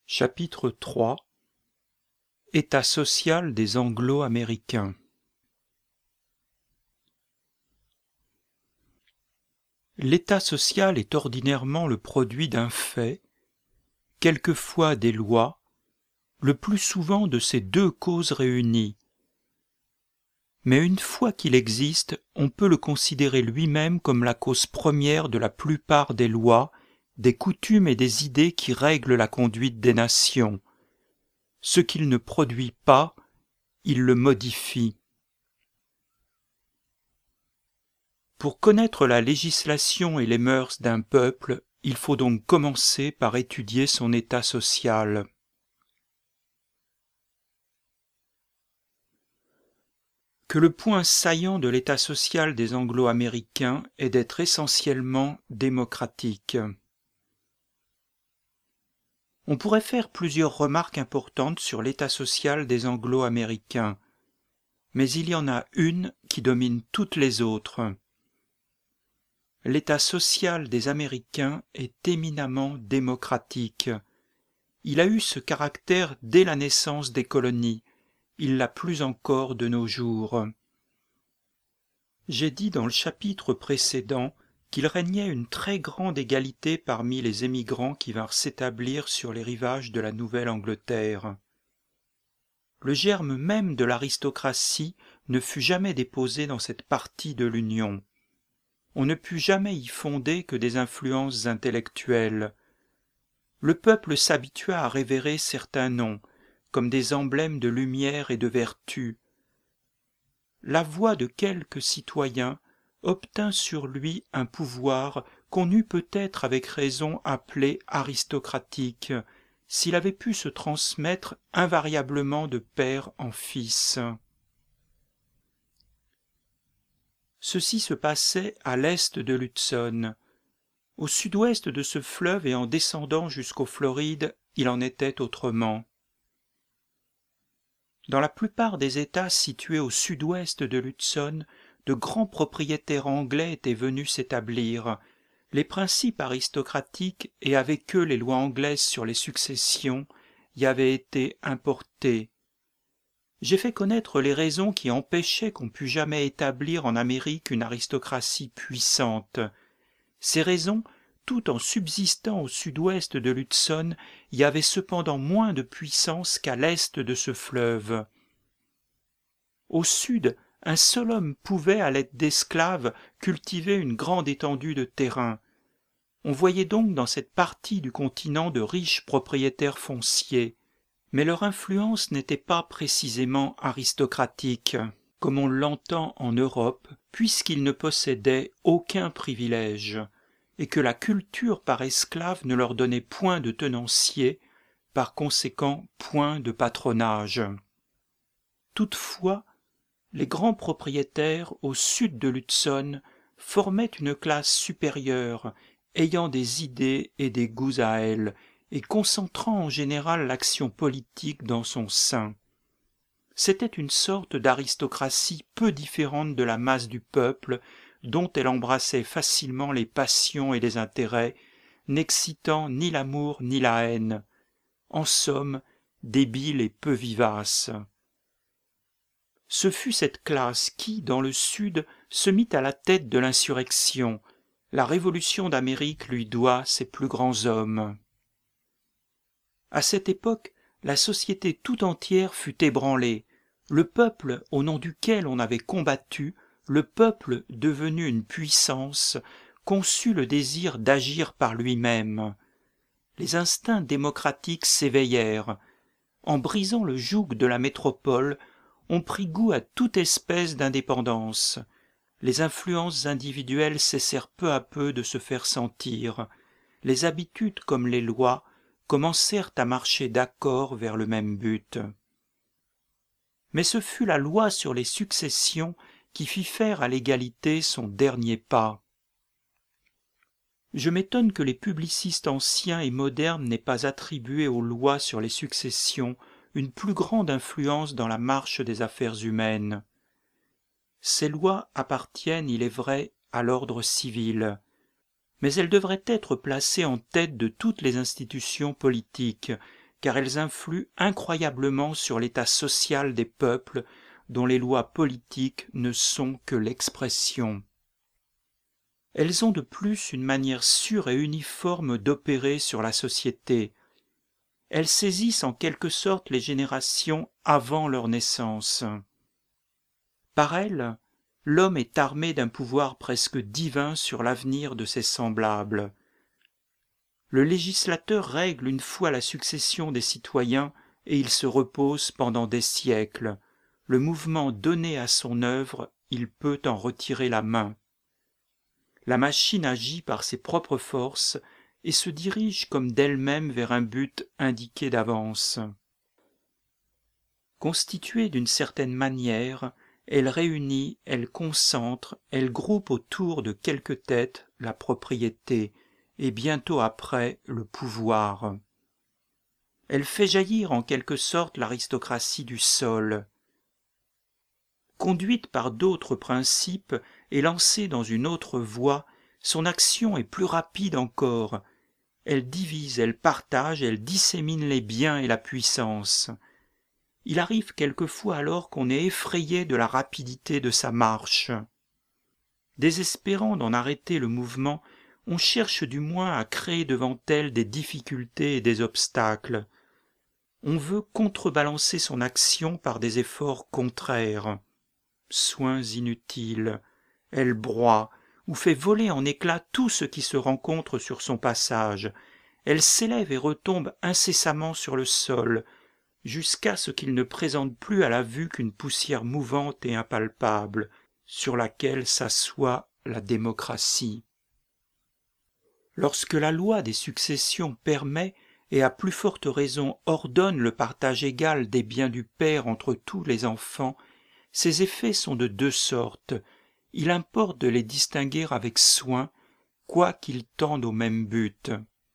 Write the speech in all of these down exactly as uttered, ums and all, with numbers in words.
Chapitre trois. État social des Anglo-Américains. L'état social est ordinairement le produit d'un fait, quelquefois des lois, le plus souvent de ces deux causes réunies. Mais une fois qu'il existe, on peut le considérer lui-même comme la cause première de la plupart des lois, des coutumes et des idées qui règlent la conduite des nations. Ce qu'il ne produit pas, il le modifie. Pour connaître la législation et les mœurs d'un peuple, il faut donc commencer par étudier son état social. Que le point saillant de l'état social des Anglo-Américains est d'être essentiellement démocratique. On pourrait faire plusieurs remarques importantes sur l'état social des Anglo-Américains, mais il y en a une qui domine toutes les autres. L'état social des Américains est éminemment démocratique. Il a eu ce caractère dès la naissance des colonies, il l'a plus encore de nos jours. J'ai dit dans le chapitre précédent qu'il régnait une très grande égalité parmi les émigrants qui vinrent s'établir sur les rivages de la Nouvelle-Angleterre. Le germe même de l'aristocratie ne fut jamais déposé dans cette partie de l'Union. On ne put jamais y fonder que des influences intellectuelles. Le peuple s'habitua à révérer certains noms, comme des emblèmes de lumière et de vertu. La voix de quelques citoyens obtint sur lui un pouvoir qu'on eût peut-être avec raison appelé aristocratique, s'il avait pu se transmettre invariablement de père en fils. Ceci se passait à l'est de l'Hudson. Au sud-ouest de ce fleuve et en descendant jusqu'aux Florides, il en était autrement. Dans la plupart des États situés au sud-ouest de l'Hudson, de grands propriétaires anglais étaient venus s'établir. Les principes aristocratiques et avec eux les lois anglaises sur les successions y avaient été importés. J'ai fait connaître les raisons qui empêchaient qu'on pût jamais établir en Amérique une aristocratie puissante. Ces raisons, tout en subsistant au sud-ouest de l'Hudson, y avaient cependant moins de puissance qu'à l'est de ce fleuve. Au sud, un seul homme pouvait, à l'aide d'esclaves, cultiver une grande étendue de terrain. On voyait donc dans cette partie du continent de riches propriétaires fonciers. Mais leur influence n'était pas précisément aristocratique, comme on l'entend en Europe, puisqu'ils ne possédaient aucun privilège, et que la culture par esclave ne leur donnait point de tenancier, par conséquent point de patronage. Toutefois, les grands propriétaires au sud de l'Hudson formaient une classe supérieure, ayant des idées et des goûts à elle, et concentrant en général l'action politique dans son sein. C'était une sorte d'aristocratie peu différente de la masse du peuple, dont elle embrassait facilement les passions et les intérêts, n'excitant ni l'amour ni la haine, en somme, débile et peu vivace. Ce fut cette classe qui, dans le Sud, se mit à la tête de l'insurrection. La Révolution d'Amérique lui doit ses plus grands hommes. À cette époque, la société tout entière fut ébranlée. Le peuple au nom duquel on avait combattu, le peuple devenu une puissance, conçut le désir d'agir par lui-même. Les instincts démocratiques s'éveillèrent. En brisant le joug de la métropole, on prit goût à toute espèce d'indépendance. Les influences individuelles cessèrent peu à peu de se faire sentir. Les habitudes comme les lois commencèrent à marcher d'accord vers le même but. Mais ce fut la loi sur les successions qui fit faire à l'égalité son dernier pas. Je m'étonne que les publicistes anciens et modernes n'aient pas attribué aux lois sur les successions une plus grande influence dans la marche des affaires humaines. Ces lois appartiennent, il est vrai, à l'ordre civil, mais elles devraient être placées en tête de toutes les institutions politiques, car elles influent incroyablement sur l'état social des peuples dont les lois politiques ne sont que l'expression. Elles ont de plus une manière sûre et uniforme d'opérer sur la société. Elles saisissent en quelque sorte les générations avant leur naissance. Par elles, l'homme est armé d'un pouvoir presque divin sur l'avenir de ses semblables. Le législateur règle une fois la succession des citoyens et il se repose pendant des siècles. Le mouvement donné à son œuvre, il peut en retirer la main. La machine agit par ses propres forces et se dirige comme d'elle-même vers un but indiqué d'avance. Constituée d'une certaine manière, elle réunit, elle concentre, elle groupe autour de quelques têtes la propriété, et bientôt après le pouvoir. Elle fait jaillir en quelque sorte l'aristocratie du sol. Conduite par d'autres principes et lancée dans une autre voie, son action est plus rapide encore. Elle divise, elle partage, elle dissémine les biens et la puissance. Il arrive quelquefois alors qu'on est effrayé de la rapidité de sa marche. Désespérant d'en arrêter le mouvement, on cherche du moins à créer devant elle des difficultés et des obstacles. On veut contrebalancer son action par des efforts contraires. Soins inutiles, elle broie ou fait voler en éclats tout ce qui se rencontre sur son passage. Elle s'élève et retombe incessamment sur le sol, jusqu'à ce qu'il ne présente plus à la vue qu'une poussière mouvante et impalpable, sur laquelle s'assoit la démocratie. Lorsque la loi des successions permet, et à plus forte raison ordonne le partage égal des biens du père entre tous les enfants, ces effets sont de deux sortes. Il importe de les distinguer avec soin, quoiqu'ils tendent au même but.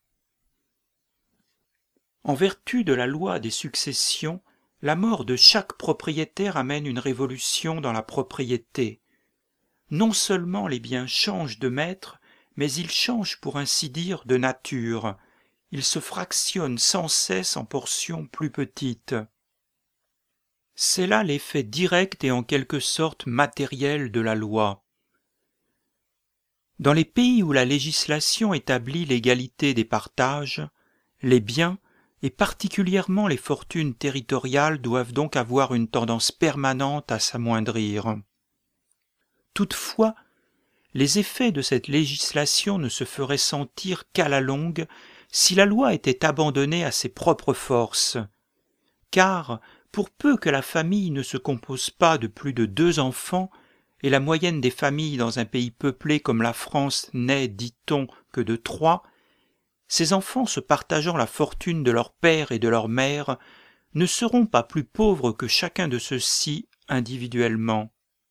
En vertu de la loi des successions, la mort de chaque propriétaire amène une révolution dans la propriété. Non seulement les biens changent de maître, mais ils changent pour ainsi dire de nature. Ils se fractionnent sans cesse en portions plus petites. C'est là l'effet direct et en quelque sorte matériel de la loi. Dans les pays où la législation établit l'égalité des partages, les biens, et particulièrement les fortunes territoriales, doivent donc avoir une tendance permanente à s'amoindrir. Toutefois, les effets de cette législation ne se feraient sentir qu'à la longue si la loi était abandonnée à ses propres forces, car, pour peu que la famille ne se compose pas de plus de deux enfants, et la moyenne des familles dans un pays peuplé comme la France n'est, dit-on, que de trois, ces enfants se partageant la fortune de leur père et de leur mère ne seront pas plus pauvres que chacun de ceux-ci individuellement.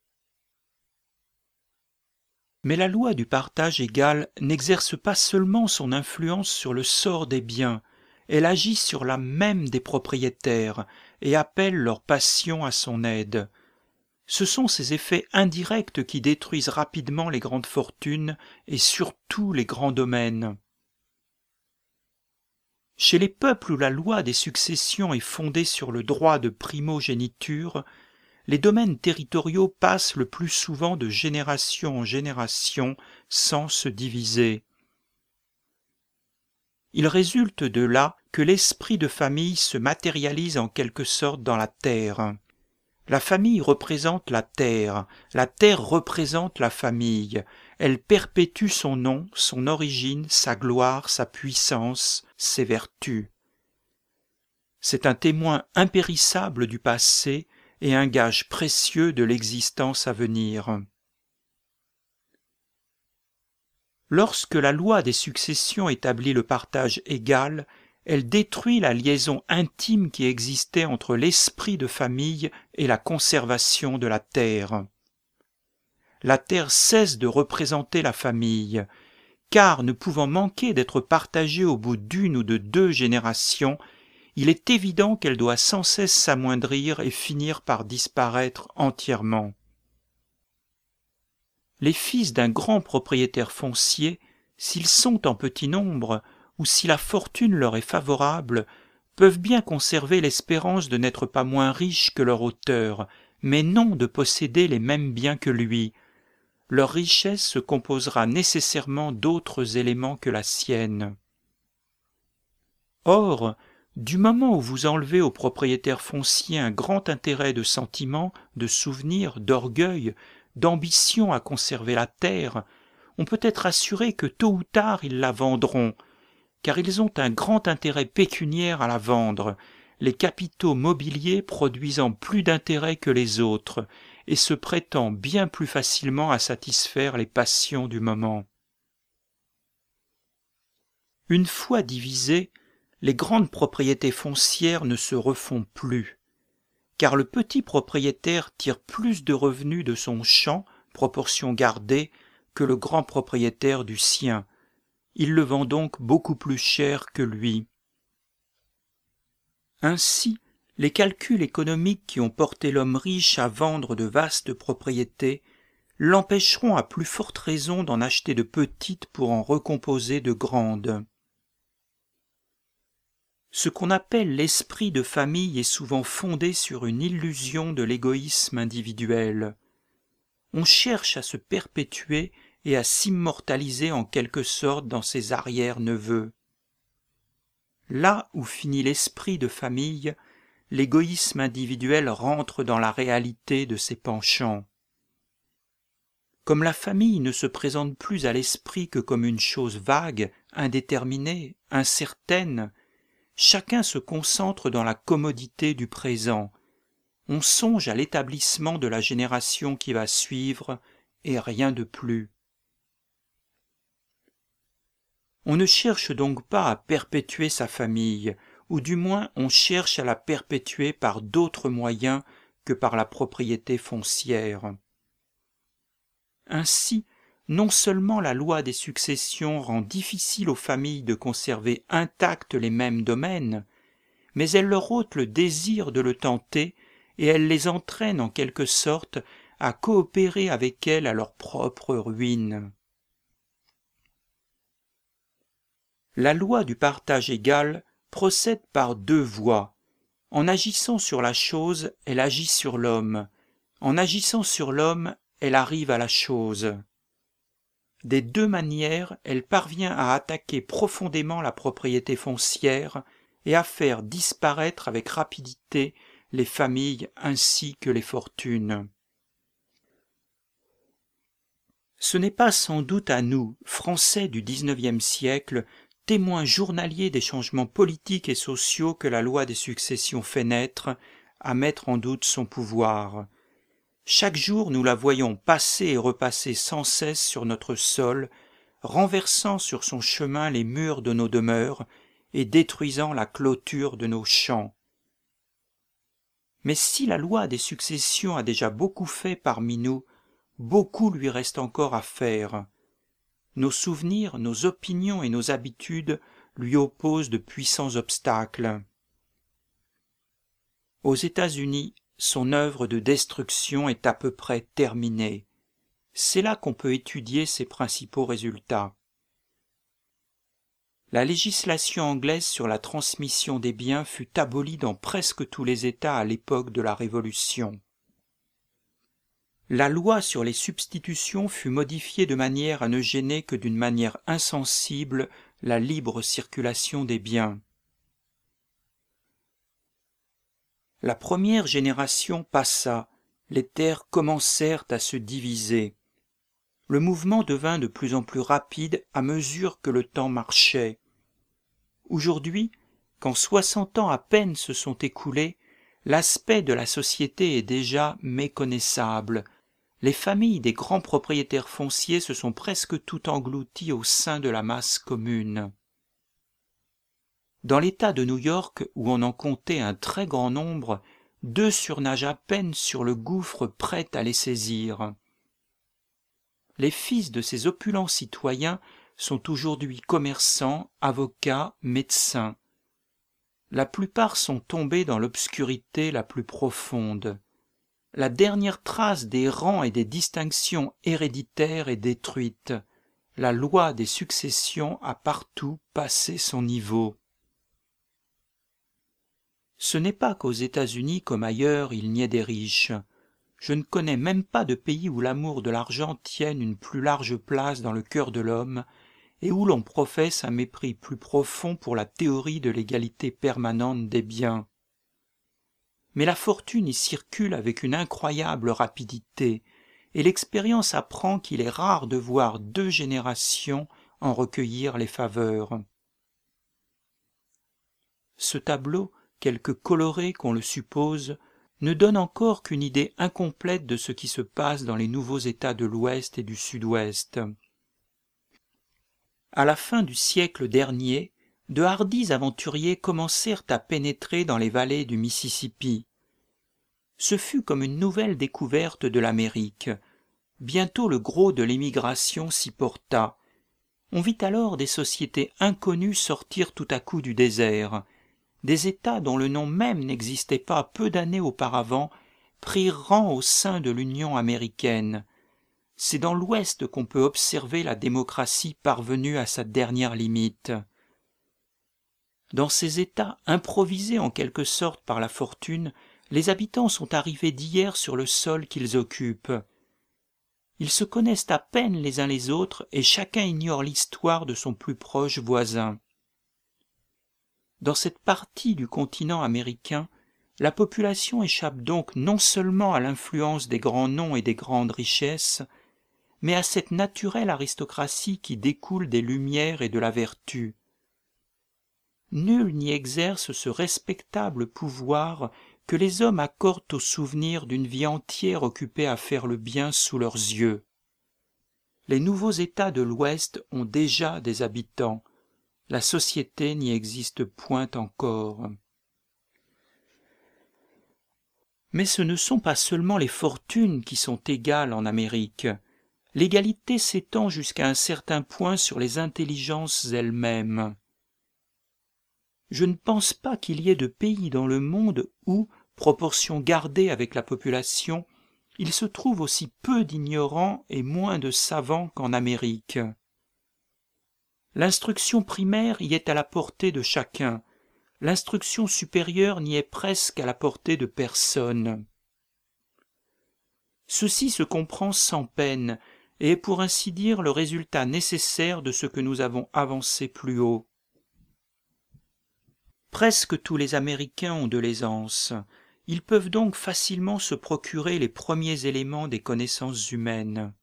Mais la loi du partage égal n'exerce pas seulement son influence sur le sort des biens, elle agit sur l'âme même des propriétaires et appelle leur passion à son aide. Ce sont ces effets indirects qui détruisent rapidement les grandes fortunes et surtout les grands domaines. Chez les peuples où la loi des successions est fondée sur le droit de primogéniture, les domaines territoriaux passent le plus souvent de génération en génération sans se diviser. Il résulte de là que l'esprit de famille se matérialise en quelque sorte dans la terre. La famille représente la terre, la terre représente la famille, elle perpétue son nom, son origine, sa gloire, sa puissance, ses vertus. C'est un témoin impérissable du passé et un gage précieux de l'existence à venir. Lorsque la loi des successions établit le partage égal, elle détruit la liaison intime qui existait entre l'esprit de famille et la conservation de la terre. La terre cesse de représenter la famille, car ne pouvant manquer d'être partagée au bout d'une ou de deux générations, il est évident qu'elle doit sans cesse s'amoindrir et finir par disparaître entièrement. Les fils d'un grand propriétaire foncier, s'ils sont en petit nombre, ou si la fortune leur est favorable, peuvent bien conserver l'espérance de n'être pas moins riches que leur auteur, mais non de posséder les mêmes biens que lui. Leur richesse se composera nécessairement d'autres éléments que la sienne. Or, du moment où vous enlevez au propriétaire foncier un grand intérêt de sentiment, de souvenir, d'orgueil, d'ambition à conserver la terre, on peut être assuré que tôt ou tard ils la vendront, car ils ont un grand intérêt pécuniaire à la vendre, les capitaux mobiliers produisant plus d'intérêt que les autres, et se prêtant bien plus facilement à satisfaire les passions du moment. Une fois divisées, les grandes propriétés foncières ne se refont plus, car le petit propriétaire tire plus de revenus de son champ, proportion gardée, que le grand propriétaire du sien. Il le vend donc beaucoup plus cher que lui. Ainsi, les calculs économiques qui ont porté l'homme riche à vendre de vastes propriétés l'empêcheront à plus forte raison d'en acheter de petites pour en recomposer de grandes. Ce qu'on appelle l'esprit de famille est souvent fondé sur une illusion de l'égoïsme individuel. On cherche à se perpétuer et à s'immortaliser en quelque sorte dans ses arrière-neveux. Là où finit l'esprit de famille, l'égoïsme individuel rentre dans la réalité de ses penchants. Comme la famille ne se présente plus à l'esprit que comme une chose vague, indéterminée, incertaine, chacun se concentre dans la commodité du présent. On songe à l'établissement de la génération qui va suivre, et rien de plus. On ne cherche donc pas à perpétuer sa famille, ou du moins on cherche à la perpétuer par d'autres moyens que par la propriété foncière. Ainsi, non seulement la loi des successions rend difficile aux familles de conserver intacts les mêmes domaines, mais elle leur ôte le désir de le tenter et elle les entraîne en quelque sorte à coopérer avec elle à leur propre ruine. La loi du partage égal procède par deux voies. En agissant sur la chose, elle agit sur l'homme. En agissant sur l'homme, elle arrive à la chose. Des deux manières, elle parvient à attaquer profondément la propriété foncière et à faire disparaître avec rapidité les familles ainsi que les fortunes. Ce n'est pas sans doute à nous, Français du dix-neuvième siècle, témoins journaliers des changements politiques et sociaux que la loi des successions fait naître, à mettre en doute son pouvoir. Chaque jour nous la voyons passer et repasser sans cesse sur notre sol, renversant sur son chemin les murs de nos demeures et détruisant la clôture de nos champs. Mais si la loi des successions a déjà beaucoup fait parmi nous, beaucoup lui reste encore à faire. Nos souvenirs, nos opinions et nos habitudes lui opposent de puissants obstacles. Aux États-Unis, son œuvre de destruction est à peu près terminée. C'est là qu'on peut étudier ses principaux résultats. La législation anglaise sur la transmission des biens fut abolie dans presque tous les États à l'époque de la Révolution. La loi sur les substitutions fut modifiée de manière à ne gêner que d'une manière insensible la libre circulation des biens. La première génération passa, les terres commencèrent à se diviser. Le mouvement devint de plus en plus rapide à mesure que le temps marchait. Aujourd'hui, quand soixante ans à peine se sont écoulés, l'aspect de la société est déjà méconnaissable. Les familles des grands propriétaires fonciers se sont presque toutes englouties au sein de la masse commune. Dans l'État de New York, où on en comptait un très grand nombre, deux surnagent à peine sur le gouffre prêt à les saisir. Les fils de ces opulents citoyens sont aujourd'hui commerçants, avocats, médecins. La plupart sont tombés dans l'obscurité la plus profonde. La dernière trace des rangs et des distinctions héréditaires est détruite. La loi des successions a partout passé son niveau. Ce n'est pas qu'aux États-Unis comme ailleurs il n'y ait des riches. Je ne connais même pas de pays où l'amour de l'argent tienne une plus large place dans le cœur de l'homme et où l'on professe un mépris plus profond pour la théorie de l'égalité permanente des biens. Mais la fortune y circule avec une incroyable rapidité, et l'expérience apprend qu'il est rare de voir deux générations en recueillir les faveurs. Ce tableau, quelque coloré qu'on le suppose, ne donne encore qu'une idée incomplète de ce qui se passe dans les nouveaux États de l'Ouest et du Sud-Ouest. À la fin du siècle dernier, de hardis aventuriers commencèrent à pénétrer dans les vallées du Mississippi. Ce fut comme une nouvelle découverte de l'Amérique. Bientôt le gros de l'émigration s'y porta. On vit alors des sociétés inconnues sortir tout à coup du désert. Des États dont le nom même n'existait pas peu d'années auparavant prirent rang au sein de l'Union américaine. C'est dans l'Ouest qu'on peut observer la démocratie parvenue à sa dernière limite. Dans ces États improvisés en quelque sorte par la fortune, les habitants sont arrivés d'hier sur le sol qu'ils occupent. Ils se connaissent à peine les uns les autres et chacun ignore l'histoire de son plus proche voisin. Dans cette partie du continent américain, la population échappe donc non seulement à l'influence des grands noms et des grandes richesses, mais à cette naturelle aristocratie qui découle des Lumières et de la vertu. Nul n'y exerce ce respectable pouvoir que les hommes accordent au souvenir d'une vie entière occupée à faire le bien sous leurs yeux. Les nouveaux États de l'Ouest ont déjà des habitants. La société n'y existe point encore. Mais ce ne sont pas seulement les fortunes qui sont égales en Amérique. L'égalité s'étend jusqu'à un certain point sur les intelligences elles-mêmes. Je ne pense pas qu'il y ait de pays dans le monde où, proportion gardée avec la population, il se trouve aussi peu d'ignorants et moins de savants qu'en Amérique. L'instruction primaire y est à la portée de chacun, l'instruction supérieure n'y est presque à la portée de personne. Ceci se comprend sans peine, et est pour ainsi dire le résultat nécessaire de ce que nous avons avancé plus haut. Presque tous les Américains ont de l'aisance. Ils peuvent donc facilement se procurer les premiers éléments des connaissances humaines.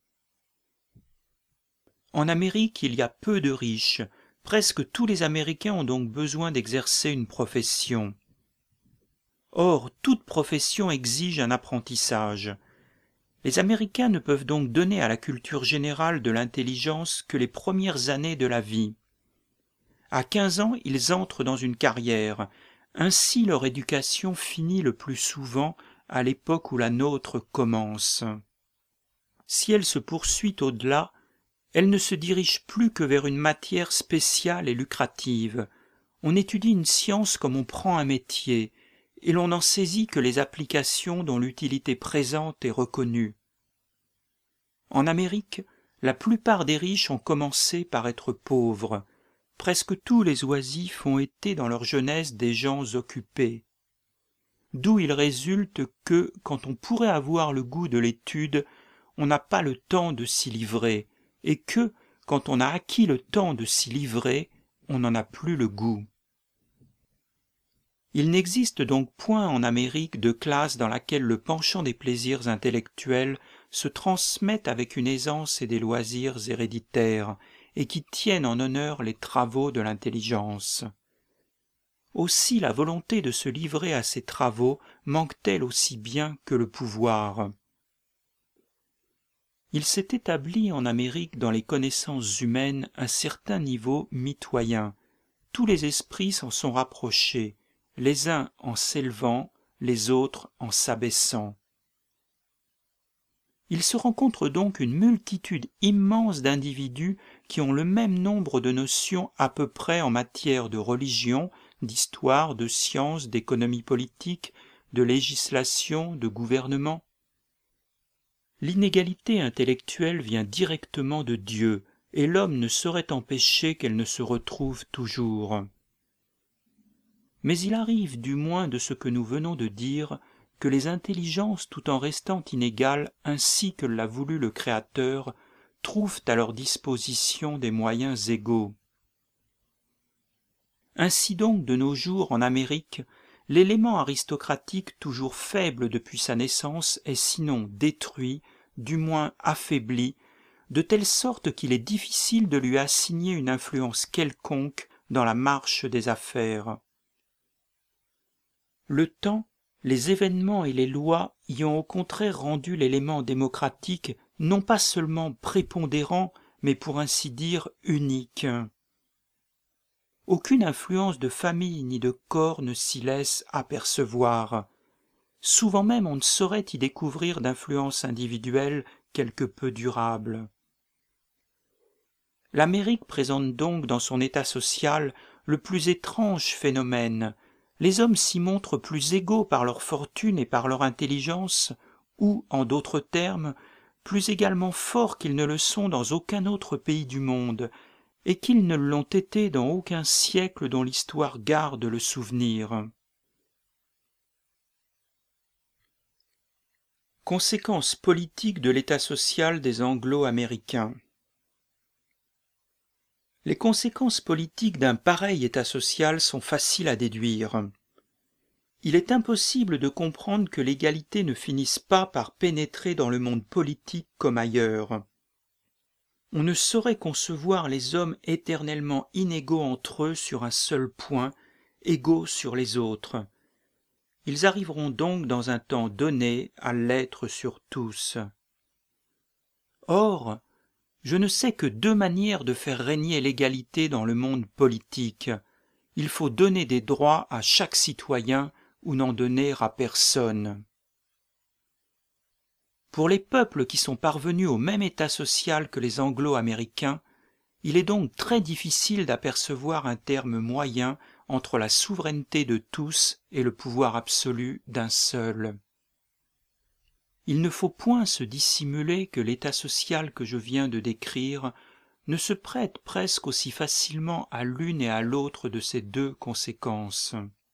En Amérique, il y a peu de riches. Presque tous les Américains ont donc besoin d'exercer une profession. Or, toute profession exige un apprentissage. Les Américains ne peuvent donc donner à la culture générale de l'intelligence que les premières années de la vie. À quinze ans, ils entrent dans une carrière. Ainsi leur éducation finit le plus souvent à l'époque où la nôtre commence. Si elle se poursuit au-delà, elle ne se dirige plus que vers une matière spéciale et lucrative. On étudie une science comme on prend un métier, et l'on n'en saisit que les applications dont l'utilité présente est reconnue. En Amérique, la plupart des riches ont commencé par être pauvres. Presque tous les oisifs ont été dans leur jeunesse des gens occupés. D'où il résulte que, quand on pourrait avoir le goût de l'étude, on n'a pas le temps de s'y livrer, et que, quand on a acquis le temps de s'y livrer, on n'en a plus le goût. Il n'existe donc point en Amérique de classe dans laquelle le penchant des plaisirs intellectuels se transmette avec une aisance et des loisirs héréditaires, et qui tiennent en honneur les travaux de l'intelligence. Aussi la volonté de se livrer à ces travaux manque-t-elle aussi bien que le pouvoir. Il s'est établi en Amérique dans les connaissances humaines un certain niveau mitoyen. Tous les esprits s'en sont rapprochés, les uns en s'élevant, les autres en s'abaissant. Il se rencontre donc une multitude immense d'individus qui ont le même nombre de notions à peu près en matière de religion, d'histoire, de science, d'économie politique, de législation, de gouvernement. L'inégalité intellectuelle vient directement de Dieu, et l'homme ne saurait empêcher qu'elle ne se retrouve toujours. Mais il arrive du moins de ce que nous venons de dire, que les intelligences, tout en restant inégales, ainsi que l'a voulu le Créateur, trouvent à leur disposition des moyens égaux. Ainsi donc, de nos jours, en Amérique, l'élément aristocratique, toujours faible depuis sa naissance, est sinon détruit, du moins affaibli, de telle sorte qu'il est difficile de lui assigner une influence quelconque dans la marche des affaires. Le temps, les événements et les lois y ont au contraire rendu l'élément démocratique non pas seulement prépondérant, mais pour ainsi dire unique. Aucune influence de famille ni de corps ne s'y laisse apercevoir. Souvent même on ne saurait y découvrir d'influence individuelle quelque peu durable. L'Amérique présente donc dans son état social le plus étrange phénomène. Les hommes s'y montrent plus égaux par leur fortune et par leur intelligence, ou, en d'autres termes, plus également forts qu'ils ne le sont dans aucun autre pays du monde, et qu'ils ne l'ont été dans aucun siècle dont l'histoire garde le souvenir. Conséquences politiques de l'état social des Anglo-Américains. Les conséquences politiques d'un pareil état social sont faciles à déduire. Il est impossible de comprendre que l'égalité ne finisse pas par pénétrer dans le monde politique comme ailleurs. On ne saurait concevoir les hommes éternellement inégaux entre eux sur un seul point, égaux sur les autres. Ils arriveront donc dans un temps donné à l'être sur tous. Or, je ne sais que deux manières de faire régner l'égalité dans le monde politique. Il faut donner des droits à chaque citoyen ou n'en donner à personne. Pour les peuples qui sont parvenus au même état social que les Anglo-Américains, il est donc très difficile d'apercevoir un terme moyen entre la souveraineté de tous et le pouvoir absolu d'un seul. Il ne faut point se dissimuler que l'état social que je viens de décrire ne se prête presque aussi facilement à l'une et à l'autre de ces deux conséquences.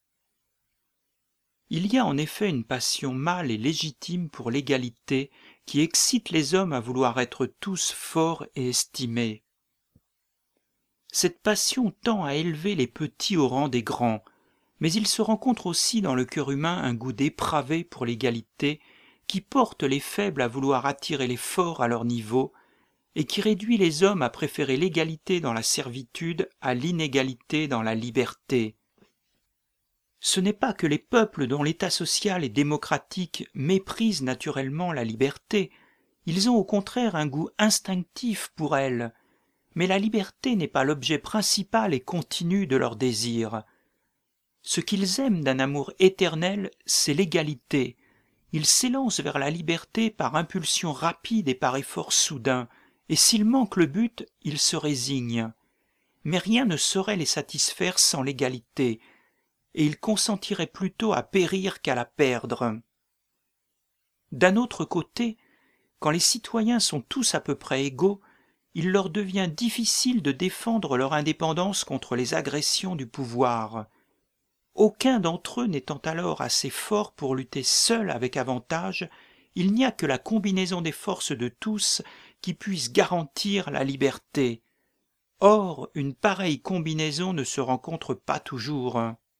Il y a en effet une passion mâle et légitime pour l'égalité qui excite les hommes à vouloir être tous forts et estimés. Cette passion tend à élever les petits au rang des grands, mais il se rencontre aussi dans le cœur humain un goût dépravé pour l'égalité qui porte les faibles à vouloir attirer les forts à leur niveau et qui réduit les hommes à préférer l'égalité dans la servitude à l'inégalité dans la liberté. Ce n'est pas que les peuples dont l'état social est démocratique méprisent naturellement la liberté, ils ont au contraire un goût instinctif pour elle, mais la liberté n'est pas l'objet principal et continu de leur désir. Ce qu'ils aiment d'un amour éternel, c'est l'égalité. Ils s'élancent vers la liberté par impulsion rapide et par effort soudain, et s'il manque le but, ils se résignent. Mais rien ne saurait les satisfaire sans l'égalité, et ils consentiraient plutôt à périr qu'à la perdre. D'un autre côté, quand les citoyens sont tous à peu près égaux, il leur devient difficile de défendre leur indépendance contre les agressions du pouvoir. Aucun d'entre eux n'étant alors assez fort pour lutter seul avec avantage, il n'y a que la combinaison des forces de tous qui puisse garantir la liberté. Or, une pareille combinaison ne se rencontre pas toujours.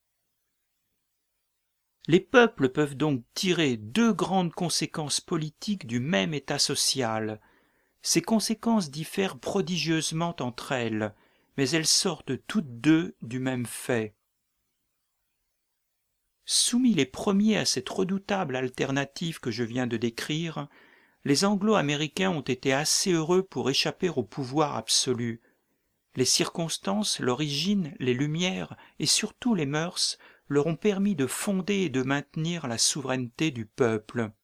Les peuples peuvent donc tirer deux grandes conséquences politiques du même état social. Ces conséquences diffèrent prodigieusement entre elles, mais elles sortent toutes deux du même fait. Soumis les premiers à cette redoutable alternative que je viens de décrire, les Anglo-Américains ont été assez heureux pour échapper au pouvoir absolu. Les circonstances, l'origine, les lumières et surtout les mœurs leur ont permis de fonder et de maintenir la souveraineté du peuple.